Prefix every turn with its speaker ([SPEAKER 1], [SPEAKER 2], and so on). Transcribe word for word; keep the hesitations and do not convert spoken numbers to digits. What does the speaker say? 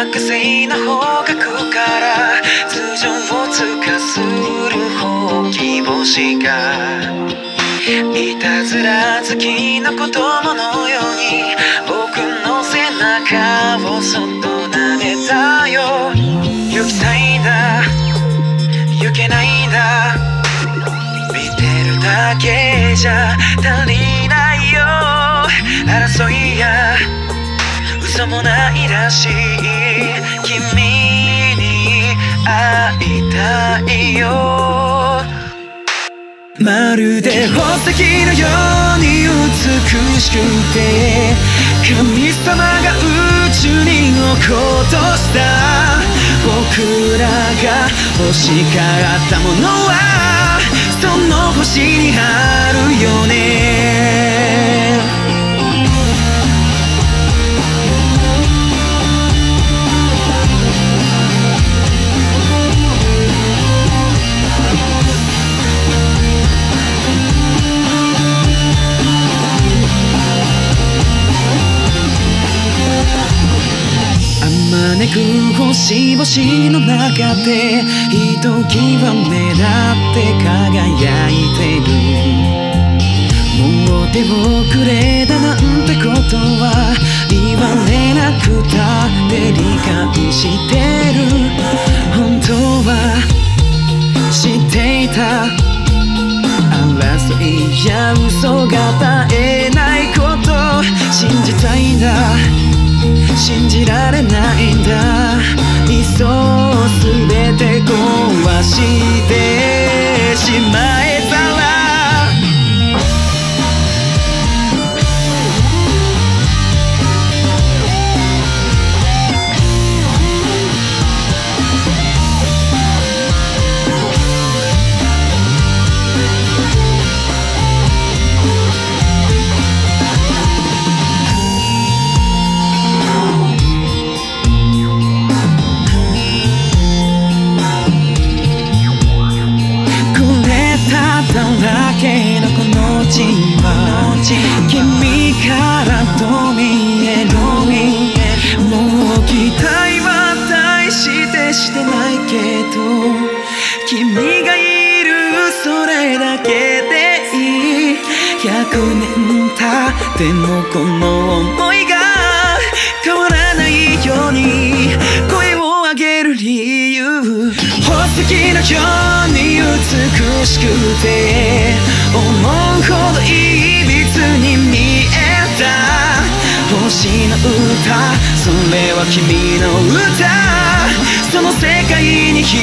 [SPEAKER 1] 落花生の方角から頭上を通過するほうき星がいたずら好きの子供のように僕の背中をそっと撫でたよ。行きたいんだ行けないんだ見てるだけじゃ足りないよ。争いや嘘もないらしい君に会いたいよ。まるで宝石のように美しくて神様が宇宙に落っことした僕らが欲しかったものはその星にあるよね。招く星々の中でひときわ目立って輝いてる。もう手をくれたなんてことは言われなくたって理解してる。本当は知っていた争いや嘘が絶えないこと信じたいんだ信じられないんだ。いっそ全て壊してしまえたら君からと見える。もう期待は大してしてないけど君がいるそれだけでいい。ひゃくねん経ってもこの想いが変わらないように声を上げる理由。宝石のように美しくて思うほどいびつに見えた星の歌それは君の歌。その世界に一